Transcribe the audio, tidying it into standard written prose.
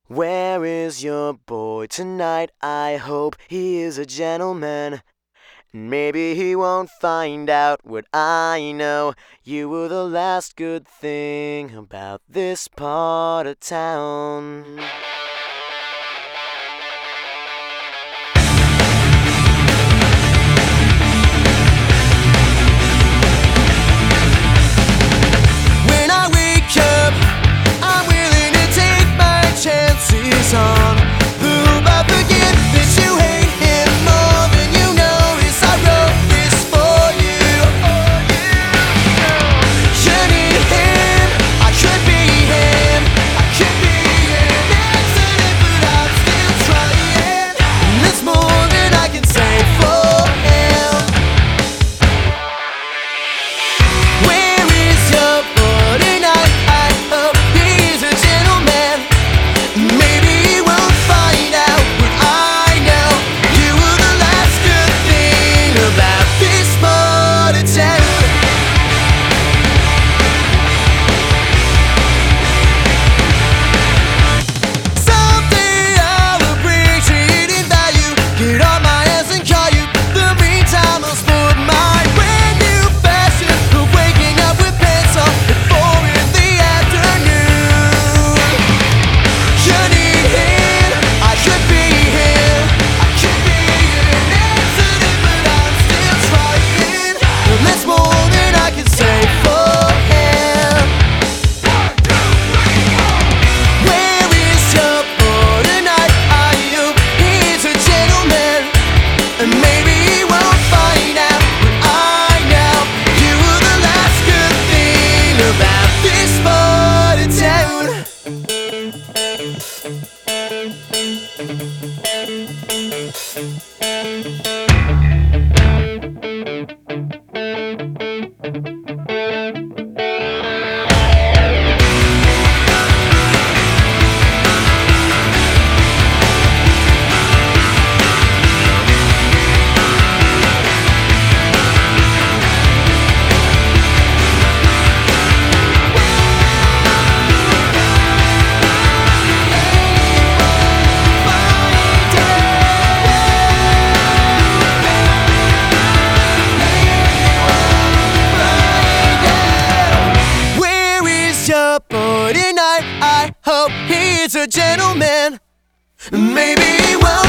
Where is your boy tonight? I hope he is a gentleman. Maybe he won't find out what I know. You were the last good thing about this part of town. When I wake up, I'm willing to take my chances on who I forget that you hate him more than you notice. I wrote this for you. You need him, I could be him, I could be an accident, but I'm still trying. And there's more than I can say for him. Where is your boy tonight? I hope he's a gentleman. Maybe he won't find out what I know. You were the last good thing about this part of town. Someday I'll appreciate in value, get on my ass and call you. The meantime I'll sport my brand new fashion of waking up with pants on at 4 in the afternoon. You need him, I could be him, I could be an accident, but I'm still trying. And there's more than I can say for him. Where is your boy tonight? I hope he's a gentleman. And maybe he won't find out what I know. You were the last good thing about this part of town. Where is your boy tonight? I hope he's a gentleman. Maybe he won't